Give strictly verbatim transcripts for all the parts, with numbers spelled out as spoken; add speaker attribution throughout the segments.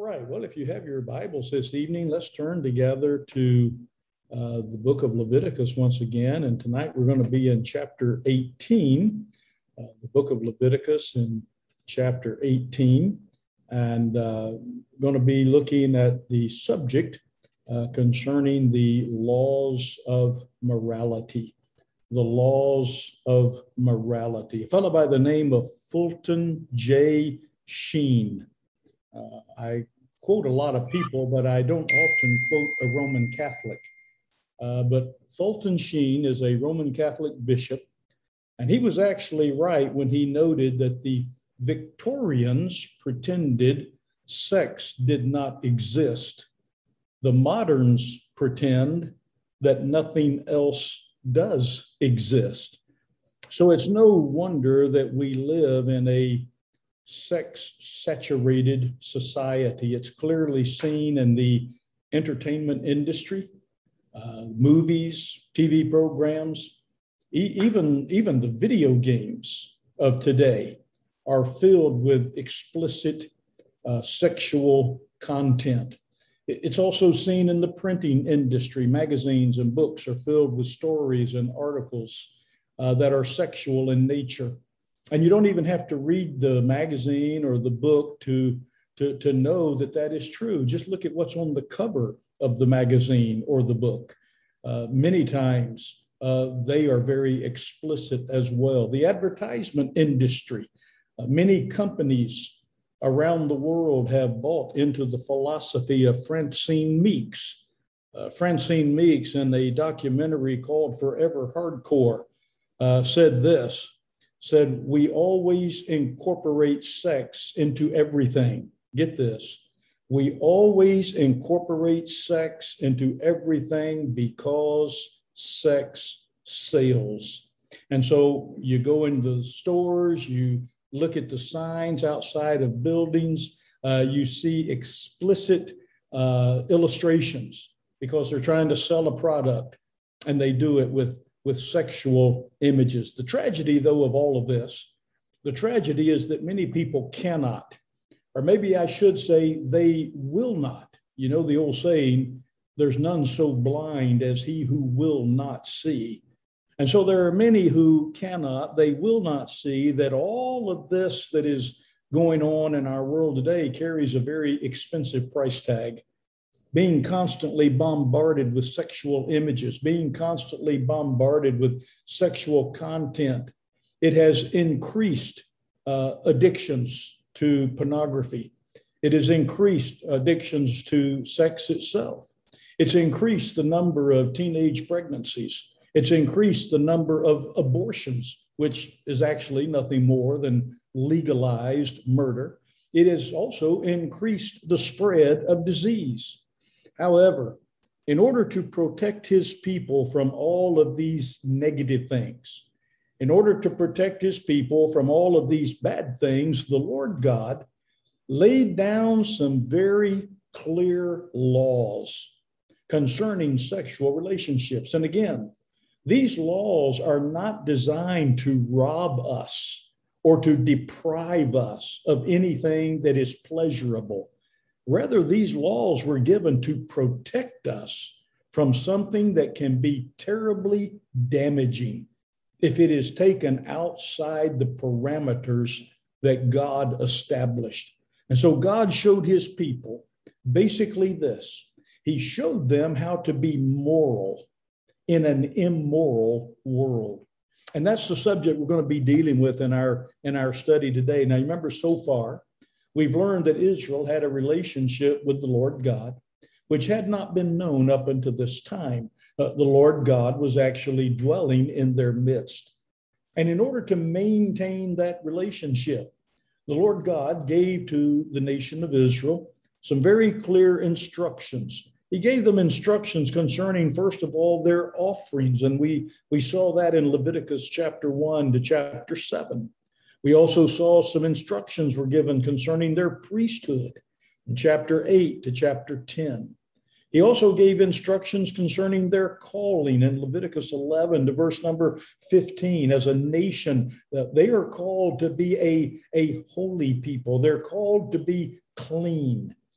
Speaker 1: right. Well, if you have your Bibles this evening, let's turn together to uh, the book of Leviticus once again. And tonight we're going to be in chapter eighteen, uh, the book of Leviticus in chapter eighteen, and uh, going to be looking at the subject uh, concerning the laws of morality. The laws of morality. A fellow by the name of Fulton J. Sheen. Uh, I quote a lot of people, but I don't often quote a Roman Catholic. Uh, but Fulton Sheen is a Roman Catholic bishop, and he was actually right when he noted that the Victorians pretended sex did not exist. The moderns pretend that nothing else does exist. So it's no wonder that we live in a sex-saturated society. It's clearly seen in the entertainment industry, uh, movies, T V programs, e- even, even the video games of today are filled with explicit uh, sexual content. It's also seen in the printing industry. Magazines and books are filled with stories and articles uh, that are sexual in nature. And you don't even have to read the magazine or the book to, to, to know that that is true. Just look at what's on the cover of the magazine or the book. Uh, many times uh, they are very explicit as well. The advertisement industry, uh, many companies around the world have bought into the philosophy of Francine Meeks. Uh, Francine Meeks, in a documentary called Forever Hardcore, uh, said this, said, "We always incorporate sex into everything." Get this. We always incorporate sex into everything because sex sells. And so you go into the stores, you look at the signs outside of buildings, uh, you see explicit uh, illustrations because they're trying to sell a product, and they do it with with sexual images. The tragedy, though, of all of this, the tragedy is that many people cannot, or maybe I should say they will not. You know the old saying, there's none so blind as he who will not see. And so there are many who cannot, they will not see that all of this that is going on in our world today carries a very expensive price tag. Being constantly bombarded with sexual images, being constantly bombarded with sexual content, it has increased uh, addictions to pornography. It has increased addictions to sex itself. It's increased the number of teenage pregnancies. It's increased the number of abortions, which is actually nothing more than legalized murder. It has also increased the spread of disease. However, in order to protect his people from all of these negative things, in order to protect his people from all of these bad things, the Lord God laid down some very clear laws concerning sexual relationships. And again, these laws are not designed to rob us or to deprive us of anything that is pleasurable. Rather, these laws were given to protect us from something that can be terribly damaging if it is taken outside the parameters that God established. And so God showed his people basically this. He showed them how to be moral in an immoral world. And that's the subject we're going to be dealing with in our, in our study today. Now, remember, so far, we've learned that Israel had a relationship with the Lord God, which had not been known up until this time. Uh, the Lord God was actually dwelling in their midst. And in order to maintain that relationship, the Lord God gave to the nation of Israel some very clear instructions. He gave them instructions concerning, first of all, their offerings. And we, we saw that in Leviticus chapter one to chapter seven. We also saw some instructions were given concerning their priesthood in chapter eight to chapter ten. He also gave instructions concerning their calling in Leviticus eleven to verse number fifteen. As a nation, they are called to be a, a holy people. They're called to be clean.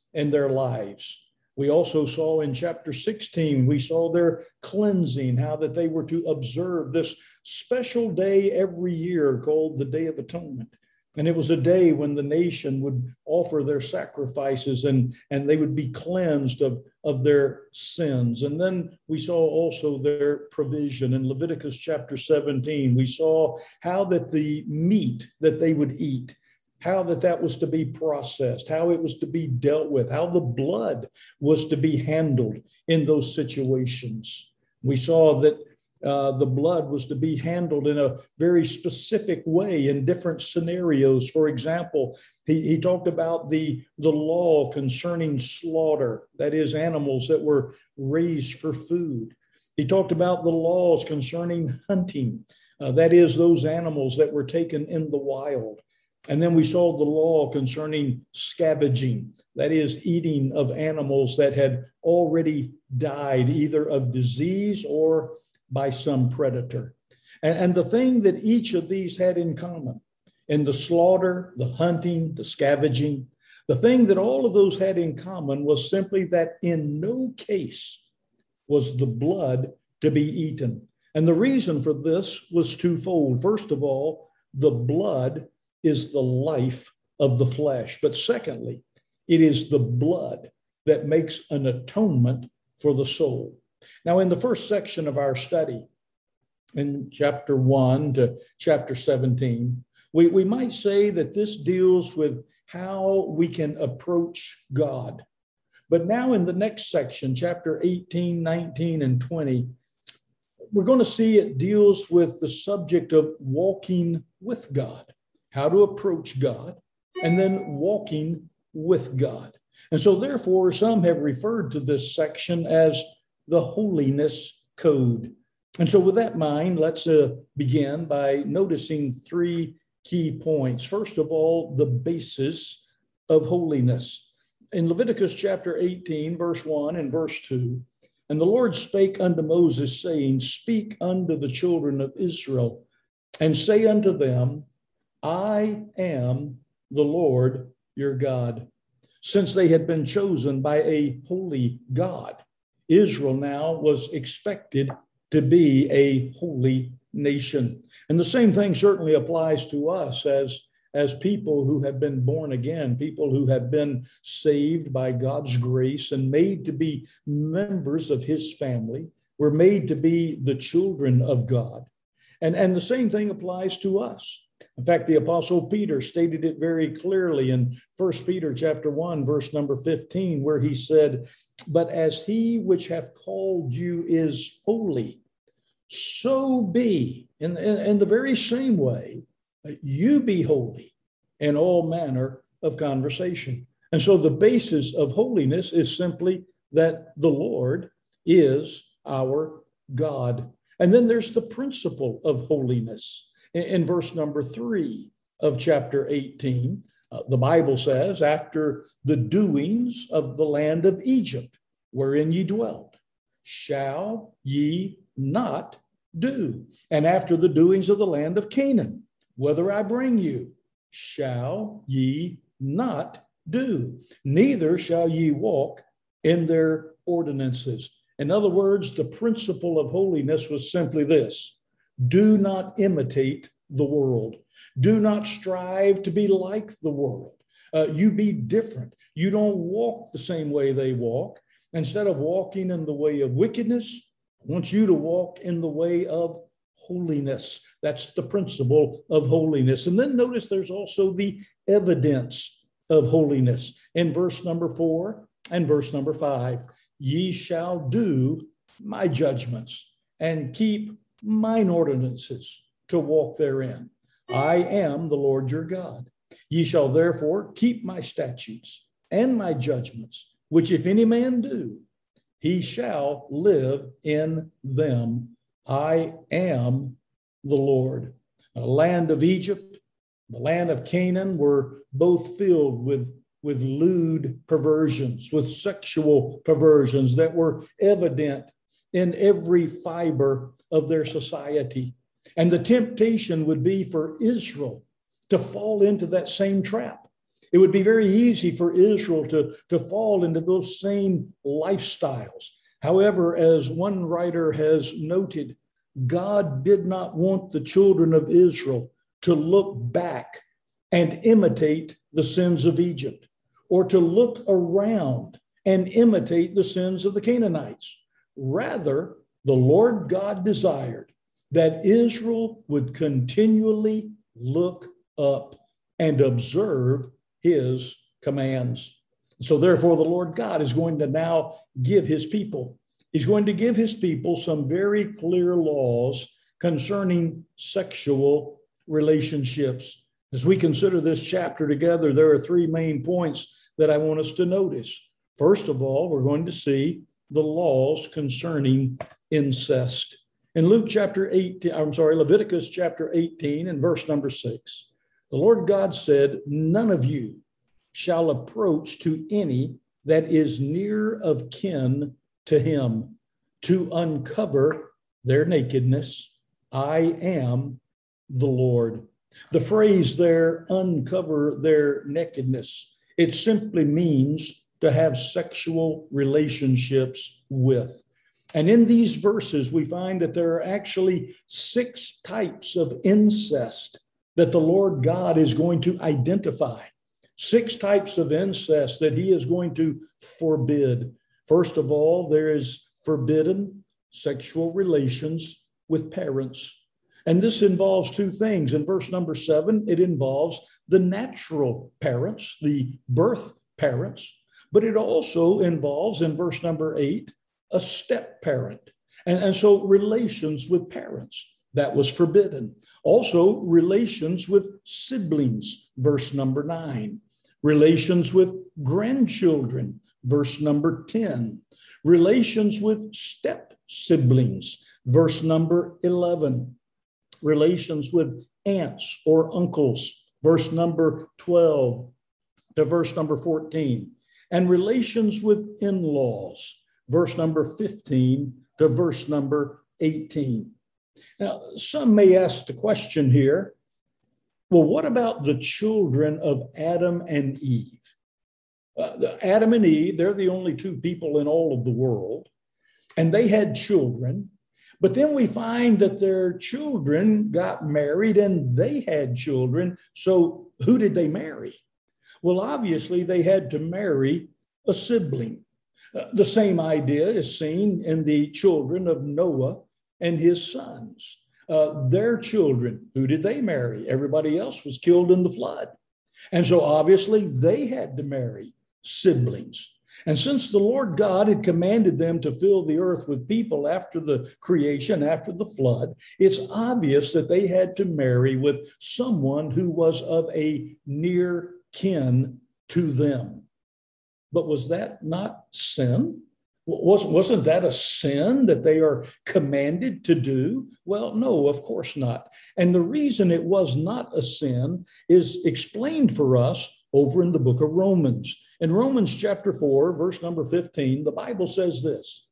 Speaker 1: in their lives. We also saw in chapter sixteen, we saw their cleansing, how that they were to observe this special day every year called the Day of Atonement. And it was a day when the nation would offer their sacrifices and, and they would be cleansed of, of their sins. And then we saw also their provision in Leviticus chapter seventeen. We saw how that the meat that they would eat, how that that was to be processed, how it was to be dealt with, how the blood was to be handled in those situations. We saw that uh, the blood was to be handled in a very specific way in different scenarios. For example, he, he talked about the, the law concerning slaughter, that is, animals that were raised for food. He talked about the laws concerning hunting, uh, that is, those animals that were taken in the wild. And then we saw the law concerning scavenging, that is, eating of animals that had already died, either of disease or by some predator. And, and the thing that each of these had in common, in the slaughter, the hunting, the scavenging, the thing that all of those had in common was simply that in no case was the blood to be eaten. And the reason for this was twofold. First of all, the blood is the life of the flesh. But secondly, it is the blood that makes an atonement for the soul. Now, in the first section of our study, in chapter one to chapter seventeen, we, we might say that this deals with how we can approach God. But now in the next section, chapter eighteen, nineteen, and twenty, we're going to see it deals with the subject of walking with God, how to approach God, and then walking with God. And so therefore, some have referred to this section as the holiness code. And so with that in mind, let's uh, begin by noticing three key points. First of all, the basis of holiness. In Leviticus chapter eighteen, verse one and verse two, and the Lord spake unto Moses, saying, Speak unto the children of Israel, and say unto them, I am the Lord your God. Since they had been chosen by a holy God, Israel now was expected to be a holy nation. And the same thing certainly applies to us as, as people who have been born again, people who have been saved by God's grace and made to be members of his family. We're made to be the children of God. And, and the same thing applies to us. In fact, the Apostle Peter stated it very clearly in First Peter chapter one, verse number fifteen, where he said, But as he which hath called you is holy, so be, in, in, in the very same way, you be holy in all manner of conversation. And so the basis of holiness is simply that the Lord is our God. And then there's the principle of holiness. In, in verse number three of chapter eighteen, uh, the Bible says, after the doings of the land of Egypt, wherein ye dwelt, shall ye not do. And after the doings of the land of Canaan, whither I bring you, shall ye not do. Neither shall ye walk in their ordinances. In other words, the principle of holiness was simply this: do not imitate the world. Do not strive to be like the world. Uh, you be different. You don't walk the same way they walk. Instead of walking in the way of wickedness, I want you to walk in the way of holiness. That's the principle of holiness. And then notice there's also the evidence of holiness in verse number four and verse number five. Ye shall do my judgments and keep mine ordinances to walk therein. I am the Lord your God. Ye shall therefore keep my statutes and my judgments, which if any man do, he shall live in them. I am the Lord. The land of Egypt, the land of Canaan were both filled with, with lewd perversions, with sexual perversions that were evident in every fiber of their society. And the temptation would be for Israel to fall into that same trap. It would be very easy for Israel to, to fall into those same lifestyles. However, as one writer has noted, God did not want the children of Israel to look back and imitate the sins of Egypt, or to look around and imitate the sins of the Canaanites. Rather, the Lord God desired that Israel would continually look up and observe his commands. So therefore, the Lord God is going to now give his people, he's going to give his people some very clear laws concerning sexual relationships. As we consider this chapter together, there are three main points that I want us to notice. First of all, we're going to see the laws concerning incest. In Luke chapter eighteen, I'm sorry, Leviticus chapter eighteen and verse number six, the Lord God said, "None of you shall approach to any that is near of kin to him to uncover their nakedness. I am the Lord." The phrase there, uncover their nakedness, it simply means to have sexual relationships with. And in these verses, we find that there are actually six types of incest that the Lord God is going to identify. Six types of incest that he is going to forbid. First of all, there is forbidden sexual relations with parents. And this involves two things. In verse number seven, it involves the natural parents, the birth parents, but it also involves, in verse number eight, a step parent. And, and so relations with parents, that was forbidden. Also, relations with siblings, verse number nine. Relations with grandchildren, verse number ten. Relations with step siblings, verse number eleven. Relations with aunts or uncles, verse number twelve to verse number fourteen. And relations with in-laws, verse number fifteen to verse number eighteen. Now, some may ask the question here, well, what about the children of Adam and Eve? Uh, Adam and Eve, they're the only two people in all of the world, and they had children. But then we find that their children got married and they had children. So who did they marry? Well, obviously, they had to marry a sibling. Uh, the same idea is seen in the children of Noah and his sons. Uh, their children, who did they marry? Everybody else was killed in the flood. And so obviously, they had to marry siblings. And since the Lord God had commanded them to fill the earth with people after the creation, after the flood, it's obvious that they had to marry with someone who was of a near kin to them. But was that not sin? Wasn't, wasn't that a sin that they are commanded to do? Well, no, of course not. And the reason it was not a sin is explained for us over in the book of Romans. In Romans chapter four, verse number fifteen, the Bible says this: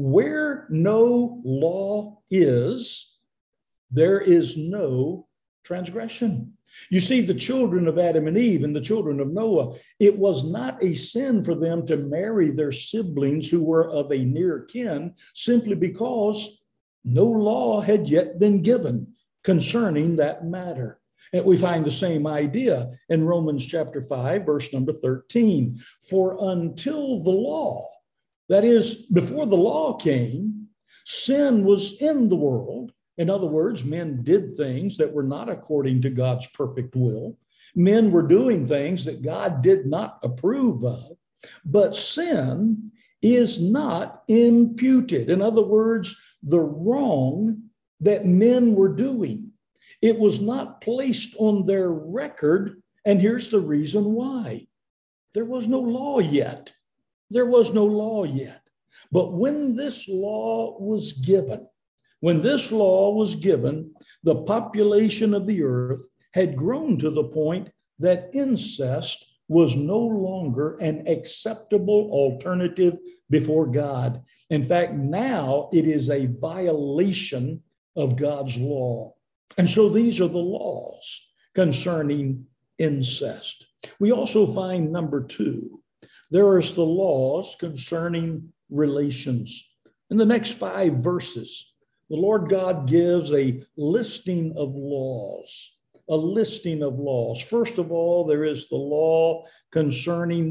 Speaker 1: where no law is, there is no transgression. You see, the children of Adam and Eve and the children of Noah, it was not a sin for them to marry their siblings who were of a near kin, simply because no law had yet been given concerning that matter. And we find the same idea in Romans chapter five, verse number thirteen. For until the law, that is, before the law came, sin was in the world. In other words, men did things that were not according to God's perfect will. Men were doing things that God did not approve of. But sin is not imputed. In other words, the wrong that men were doing, it was not placed on their record. And here's the reason why. There was no law yet. There was no law yet. But when this law was given, when this law was given, the population of the earth had grown to the point that incest was no longer an acceptable alternative before God. In fact, now it is a violation of God's law. And so these are the laws concerning incest. We also find number two, there is the laws concerning relations. In the next five verses, the Lord God gives a listing of laws, a listing of laws. First of all, there is the law concerning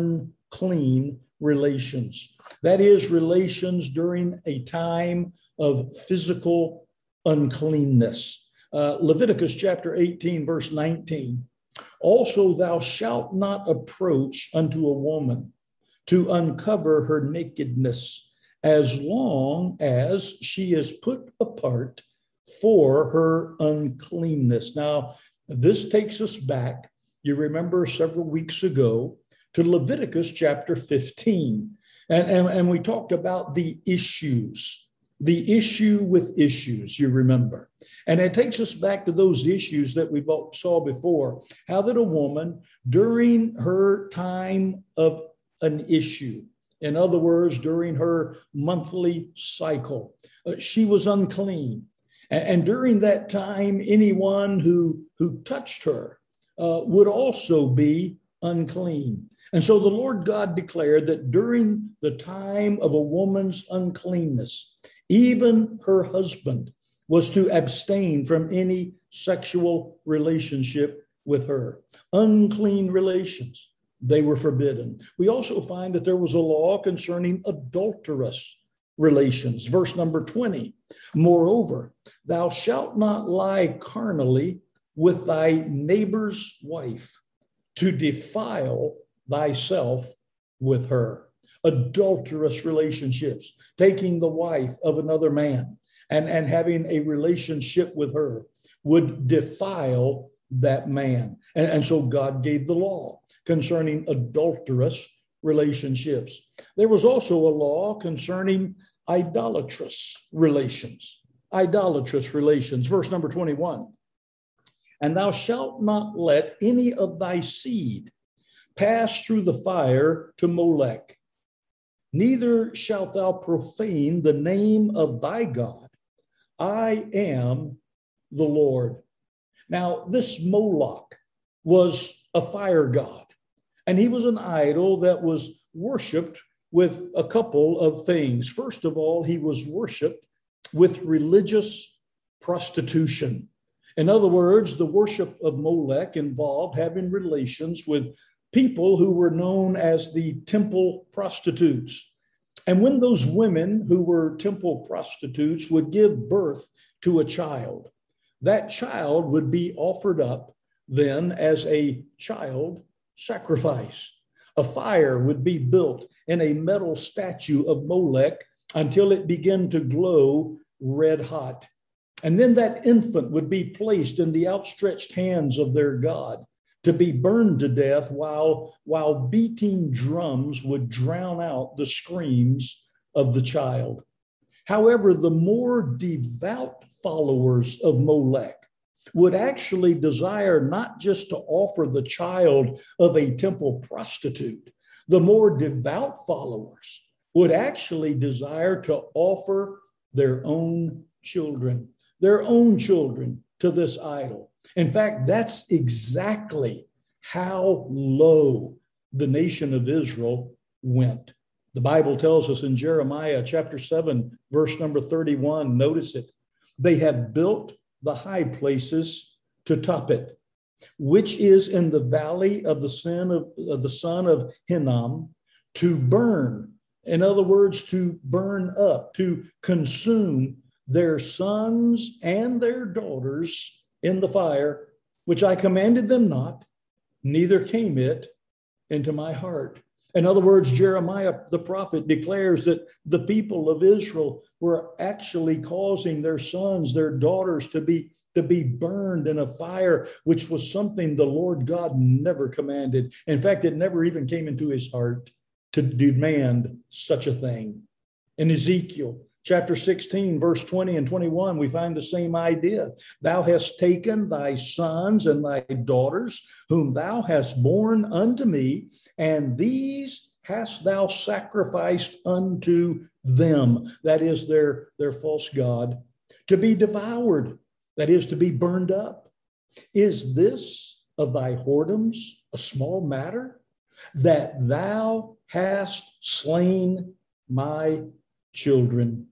Speaker 1: unclean relations. That is, relations during a time of physical uncleanness. Uh, Leviticus chapter eighteen, verse nineteen. Also, thou shalt not approach unto a woman to uncover her nakedness, as long as she is put apart for her uncleanness. Now, this takes us back, you remember several weeks ago, to Leviticus chapter fifteen. And, and, and we talked about the issues, the issue with issues, you remember. And it takes us back to those issues that we saw before, how that a woman during her time of an issue, in other words, during her monthly cycle, uh, she was unclean. And, and during that time, anyone who, who touched her uh, would also be unclean. And so the Lord God declared that during the time of a woman's uncleanness, even her husband was to abstain from any sexual relationship with her. Unclean relations, they were forbidden. We also find that there was a law concerning adulterous relations. Verse number twenty, moreover, thou shalt not lie carnally with thy neighbor's wife to defile thyself with her. Adulterous relationships, taking the wife of another man and, and having a relationship with her would defile that man. And, and so God gave the law concerning adulterous relationships. There was also a law concerning idolatrous relations. Idolatrous relations. Verse number twenty-one. And thou shalt not let any of thy seed pass through the fire to Molech, neither shalt thou profane the name of thy God. I am the Lord. Now, this Moloch was a fire god, and he was an idol that was worshiped with a couple of things. First of all, he was worshiped with religious prostitution. In other words, the worship of Molech involved having relations with people who were known as the temple prostitutes. And when those women who were temple prostitutes would give birth to a child, that child would be offered up then as a child sacrifice. A fire would be built in a metal statue of Molech until it began to glow red hot. And then that infant would be placed in the outstretched hands of their god to be burned to death while, while beating drums would drown out the screams of the child. However, the more devout followers of Molech would actually desire not just to offer the child of a temple prostitute, the more devout followers would actually desire to offer their own children, their own children to this idol. In fact, that's exactly how low the nation of Israel went. The Bible tells us in Jeremiah chapter seven, verse number thirty-one, notice it. They have built the high places to top it, which is in the valley of the son of, of the son of Hinnom, to burn. In other words, to burn up, to consume their sons and their daughters in the fire, which I commanded them not, neither came it into my heart. In other words, Jeremiah the prophet declares that the people of Israel were actually causing their sons, their daughters to be, to be burned in a fire, which was something the Lord God never commanded. In fact, it never even came into his heart to demand such a thing. In Ezekiel chapter sixteen, verse twenty and twenty-one, we find the same idea. Thou hast taken thy sons and thy daughters, whom thou hast borne unto me, and these hast thou sacrificed unto them, that is their, their false god, to be devoured, that is to be burned up. Is this of thy whoredoms a small matter, that thou hast slain my children?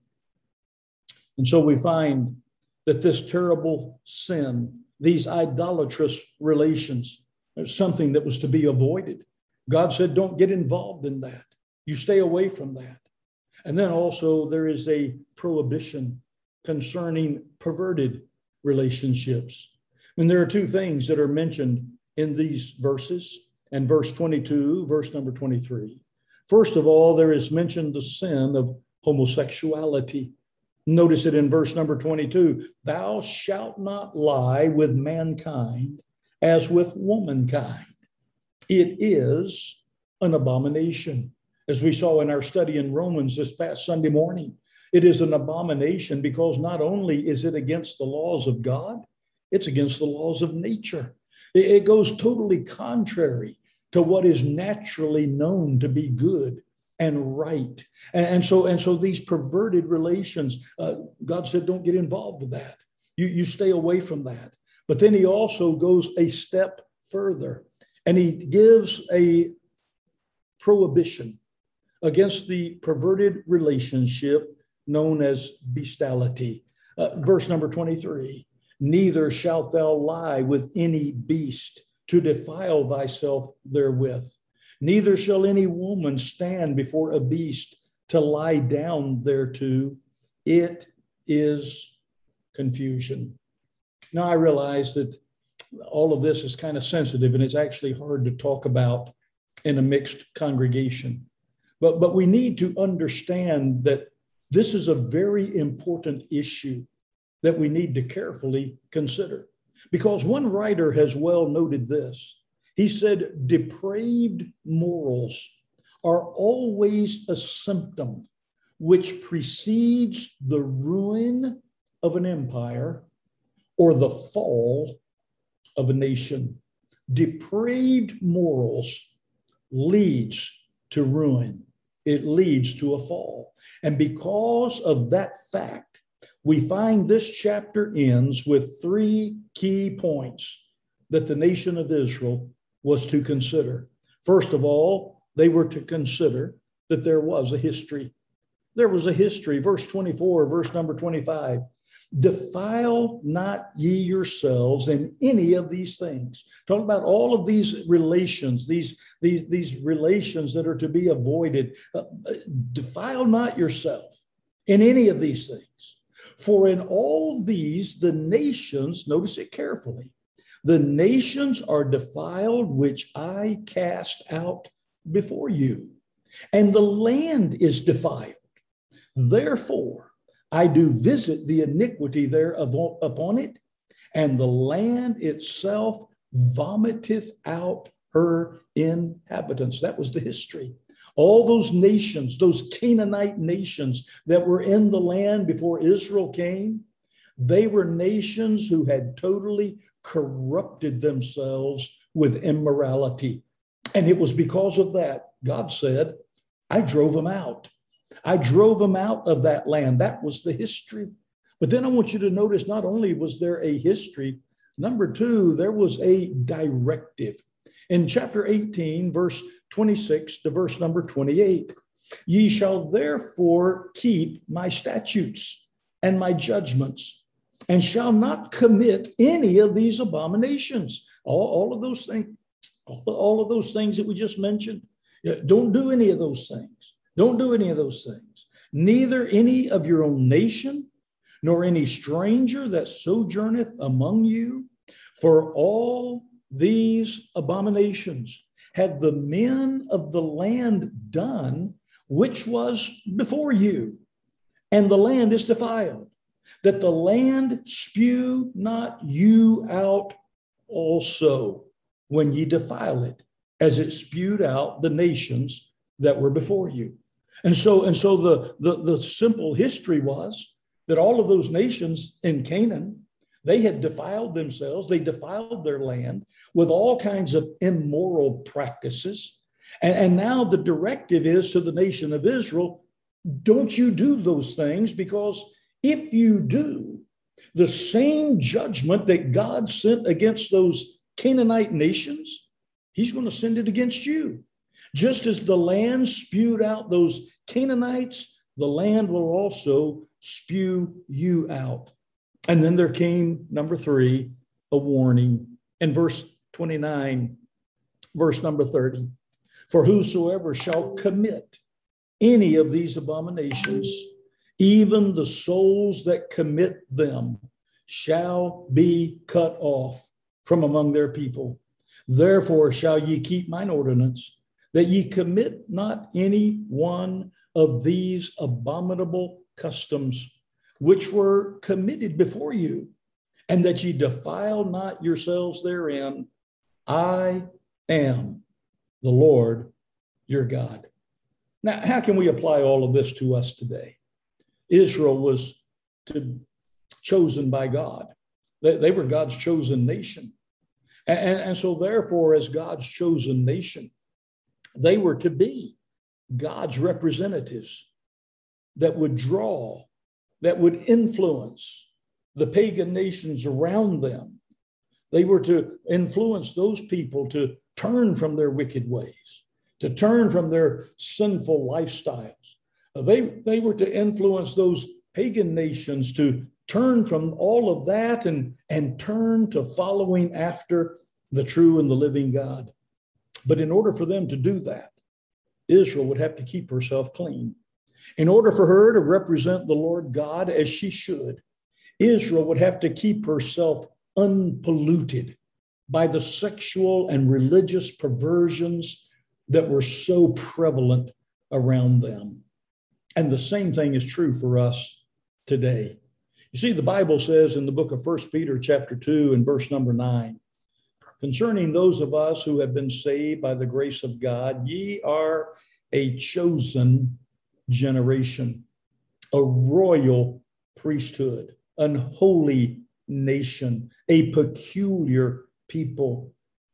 Speaker 1: And so we find that this terrible sin, these idolatrous relations, is something that was to be avoided. God said, don't get involved in that. You stay away from that. And then also there is a prohibition concerning perverted relationships. And there are two things that are mentioned in these verses, and verse twenty-two, verse number twenty-three. First of all, there is mentioned the sin of homosexuality. Notice it in verse number twenty-two. Thou shalt not lie with mankind as with womankind. It is an abomination. As we saw in our study in Romans this past Sunday morning, it is an abomination because not only is it against the laws of God, it's against the laws of nature. It goes totally contrary to what is naturally known to be good and right. And so, and so these perverted relations, uh, God said, don't get involved with that. You, you stay away from that. But then he also goes a step further, and he gives a prohibition against the perverted relationship known as bestiality. Uh, verse number twenty-three, neither shalt thou lie with any beast to defile thyself therewith. Neither shall any woman stand before a beast to lie down thereto. It is confusion. Now, I realize that all of this is kind of sensitive and it's actually hard to talk about in a mixed congregation. But, but we need to understand that this is a very important issue that we need to carefully consider. Because one writer has well noted this. He said, depraved morals are always a symptom which precedes the ruin of an empire or the fall of a nation. Depraved morals leads to ruin. It leads to a fall. And because of that fact, we find this chapter ends with three key points that the nation of Israel was to consider. First of all, they were to consider that there was a history. There was a history. Verse twenty-four, verse number twenty-five. Defile not ye yourselves in any of these things. Talking about all of these relations, these, these, these relations that are to be avoided. Uh, defile not yourself in any of these things. For in all these, the nations, notice it carefully, the nations are defiled, which I cast out before you, and the land is defiled. Therefore, I do visit the iniquity thereof upon it, and the land itself vomiteth out her inhabitants. That was the history. All those nations, those Canaanite nations that were in the land before Israel came, they were nations who had totally corrupted themselves with immorality. And it was because of that, God said, I drove them out. I drove them out of that land. That was the history. But then I want you to notice, not only was there a history, number two, there was a directive. In chapter eighteen, verse twenty-six to verse number twenty-eight, ye shall therefore keep my statutes and my judgments, and shall not commit any of these abominations. All, all of those things, all of those things that we just mentioned. Don't do any of those things. Don't do any of those things. Neither any of your own nation, nor any stranger that sojourneth among you, for all these abominations had the men of the land done, which was before you, and the land is defiled, that the land spew not you out also when ye defile it, as it spewed out the nations that were before you. And so, and so the, the, the simple history was that all of those nations in Canaan, they had defiled themselves. They defiled their land with all kinds of immoral practices. And, and now the directive is to the nation of Israel, don't you do those things, because if you do, the same judgment that God sent against those Canaanite nations, he's going to send it against you. Just as the land spewed out those Canaanites, the land will also spew you out. And then there came, number three, a warning. In verse twenty-nine, verse number thirty, for whosoever shall commit any of these abominations, even the souls that commit them shall be cut off from among their people. Therefore shall ye keep mine ordinance, that ye commit not any one of these abominable customs which were committed before you, and that ye defile not yourselves therein. I am the Lord your God. Now, how can we apply all of this to us today? Israel was to, chosen by God. They, they were God's chosen nation. And, and, and so therefore, as God's chosen nation, they were to be God's representatives that would draw, that would influence the pagan nations around them. They were to influence those people to turn from their wicked ways, to turn from their sinful lifestyles. They, they were to influence those pagan nations to turn from all of that and, and turn to following after the true and the living God. But in order for them to do that, Israel would have to keep herself clean. In order for her to represent the Lord God as she should, Israel would have to keep herself unpolluted by the sexual and religious perversions that were so prevalent around them. And the same thing is true for us today. You see, the Bible says in the book of First Peter chapter two and verse number nine, concerning those of us who have been saved by the grace of God, ye are a chosen generation, a royal priesthood, an holy nation, a peculiar people,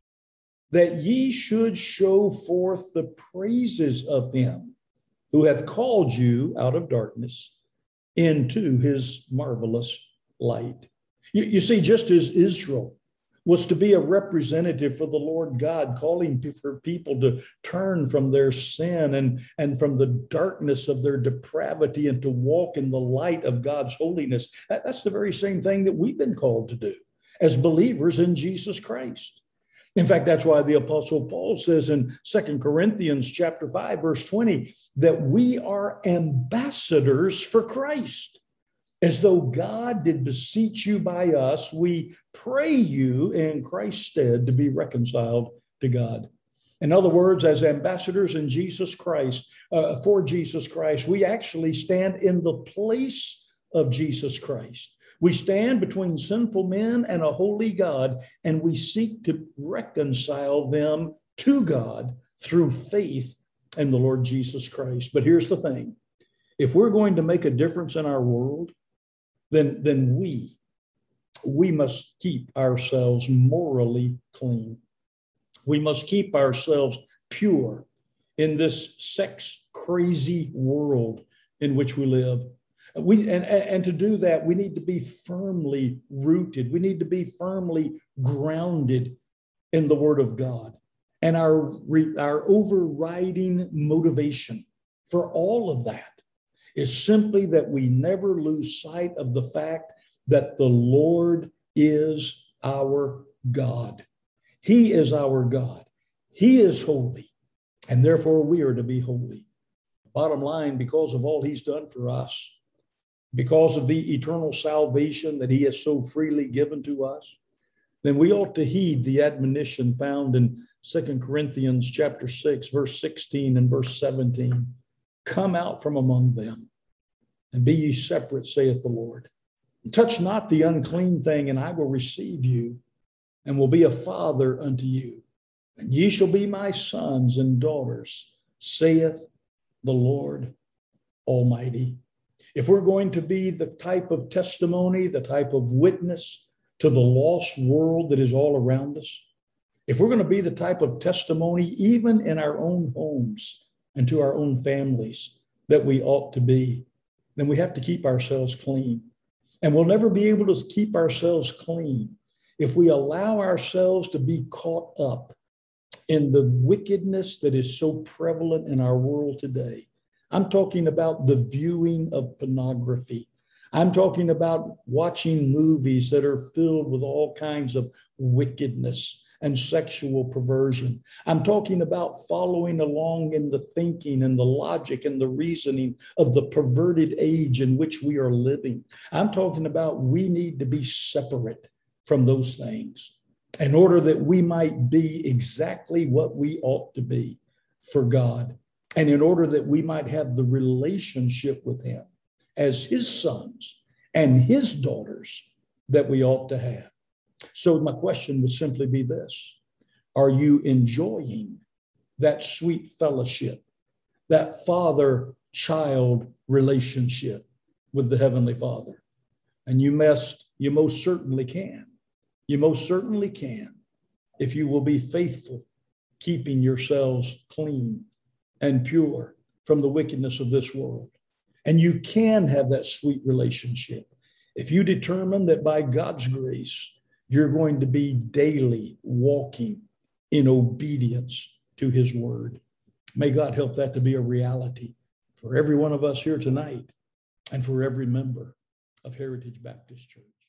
Speaker 1: that ye should show forth the praises of him who hath called you out of darkness into his marvelous light. You, you see, just as Israel was to be a representative for the Lord God, calling for people to turn from their sin and, and from the darkness of their depravity and to walk in the light of God's holiness. That, that's the very same thing that we've been called to do as believers in Jesus Christ. In fact, that's why the Apostle Paul says in Second Corinthians chapter five, verse twenty, that we are ambassadors for Christ. As though God did beseech you by us, we pray you in Christ's stead to be reconciled to God. In other words, as ambassadors in Jesus Christ, uh, for Jesus Christ, we actually stand in the place of Jesus Christ. We stand between sinful men and a holy God, and we seek to reconcile them to God through faith in the Lord Jesus Christ. But here's the thing. If we're going to make a difference in our world, then, then we, we must keep ourselves morally clean. We must keep ourselves pure in this sex-crazy world in which we live. We, and, and to do that, we need to be firmly rooted. We need to be firmly grounded in the Word of God. And our, our overriding motivation for all of that is simply that we never lose sight of the fact that the Lord is our God. He is our God. He is holy, and therefore we are to be holy. Bottom line, because of all he's done for us, because of the eternal salvation that he has so freely given to us, then we ought to heed the admonition found in Second Corinthians chapter six, verse sixteen and verse seventeen. Come out from among them and be ye separate, saith the Lord. Touch not the unclean thing, and I will receive you and will be a father unto you. And ye shall be my sons and daughters, saith the Lord Almighty. If we're going to be the type of testimony, the type of witness to the lost world that is all around us, if we're going to be the type of testimony, even in our own homes and to our own families, that we ought to be, then we have to keep ourselves clean. And we'll never be able to keep ourselves clean if we allow ourselves to be caught up in the wickedness that is so prevalent in our world today. I'm talking about the viewing of pornography. I'm talking about watching movies that are filled with all kinds of wickedness and sexual perversion. I'm talking about following along in the thinking and the logic and the reasoning of the perverted age in which we are living. I'm talking about we need to be separate from those things in order that we might be exactly what we ought to be for God, and in order that we might have the relationship with Him as His sons and His daughters that we ought to have. So my question would simply be this: are you enjoying that sweet fellowship, that father-child relationship with the Heavenly Father? And you must, you most certainly can. You most certainly can if you will be faithful, keeping yourselves clean and pure from the wickedness of this world. And you can have that sweet relationship if you determine that by God's grace, you're going to be daily walking in obedience to His word. May God help that to be a reality for every one of us here tonight and for every member of Heritage Baptist Church.